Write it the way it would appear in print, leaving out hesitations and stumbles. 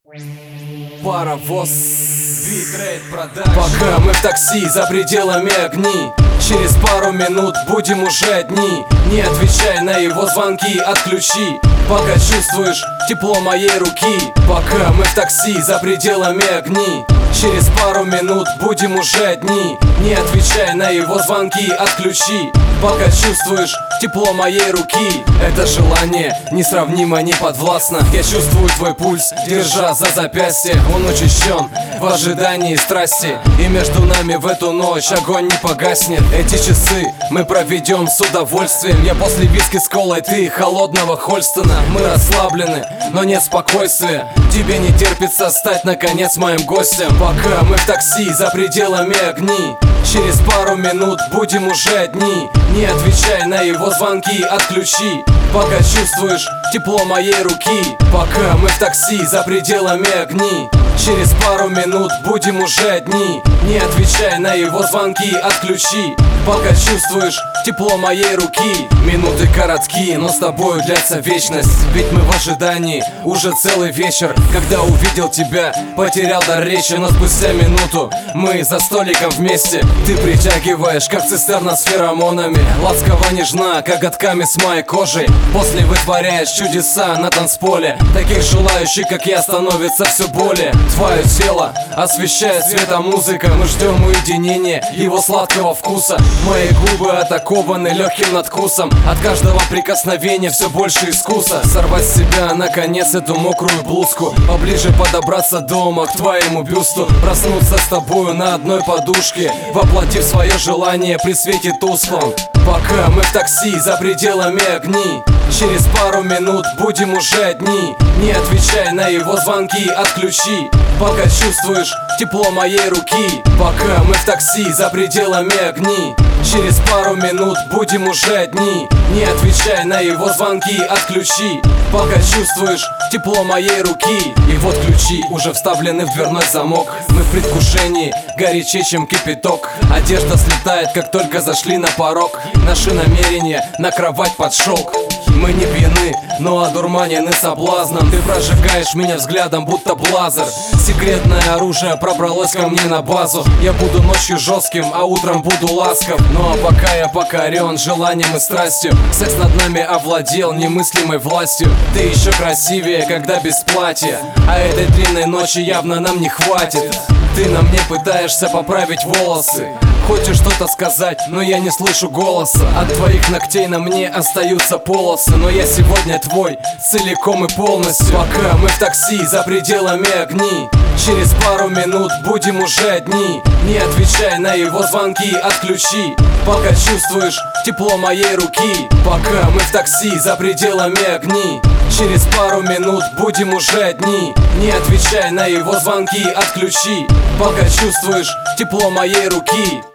Паровоз, битрейт продаж. Пока мы в такси за пределами огни, через пару минут будем уже одни. Не отвечай на его звонки, отключи, пока чувствуешь тепло моей руки. Пока мы в такси за пределами огни, через пару минут будем уже одни. Не отвечай на его звонки, отключи, пока чувствуешь тепло моей руки. Это желание несравнимо, не подвластно. Я чувствую твой пульс, держа за запястье. Он учащен в ожидании страсти, и между нами в эту ночь огонь не погаснет. Эти часы мы проведем с удовольствием. Я после виски с колой, ты холодного Хольстона. Мы расслаблены, но нет спокойствия. Тебе не терпится стать наконец моим гостем. Пока мы в такси за пределами огни, через пару минут будем уже одни. Не отвечай на его звонки, отключи, пока чувствуешь тепло моей руки. Пока мы в такси за пределами огни, через пару минут будем уже одни. Не отвечай на его звонки, отключи, пока чувствуешь тепло моей руки. Минуты короткие, но с тобою длятся вечность. Ведь мы в ожидании уже целый вечер. Когда увидел тебя, потерял дар речи. Но спустя минуту мы за столиком вместе. Ты притягиваешь, как цистерна с феромонами. Ласково нежна, коготками с моей кожей. После вытворяешь чудеса на танцполе. Таких желающих, как я, становится все более. Твое тело освещает светом музыка. Мы ждем уединения, его сладкого вкуса. Мои губы атакованы легким надкусом. От каждого прикосновения все больше искуса. Сорвать с себя, наконец, эту мокрую блузку. Поближе подобраться дома к твоему бюсту. Проснуться с тобою на одной подушке, воплотив свое желание при свете тусклом. Пока мы в такси за пределами огни, через пару минут будем уже одни. Не отвечай на его звонки, отключи, пока чувствуешь тепло моей руки. Пока мы в такси за пределами огни, через пару минут будем уже одни. Не отвечай на его звонки, отключи, пока чувствуешь тепло моей руки. И вот ключи уже вставлены в дверной замок. Мы в предвкушении, горячее, чем кипяток. Одежда слетает, как только зашли на порог. Наши намерения на кровать под шелк. Мы не пьяны, но одурманены соблазном. Ты прожигаешь меня взглядом, будто блазер. Секретное оружие пробралось ко мне на базу. Я буду ночью жестким, а утром буду ласков. Ну а пока я покорен желанием и страстью. Секс над нами овладел немыслимой властью. Ты еще красивее, когда без платья, а этой длинной ночи явно нам не хватит. Ты на мне пытаешься поправить волосы. Хочешь что-то сказать, но я не слышу голоса. От твоих ногтей на мне остаются полосы. Но я сегодня твой целиком и полностью. Пока мы в такси за пределами огни, через пару минут будем уже одни. Не отвечай на его звонки, отключи, пока чувствуешь тепло моей руки. Пока мы в такси за пределами огни, через пару минут будем уже одни. Не отвечай на его звонки, отключи, пока чувствуешь тепло моей руки.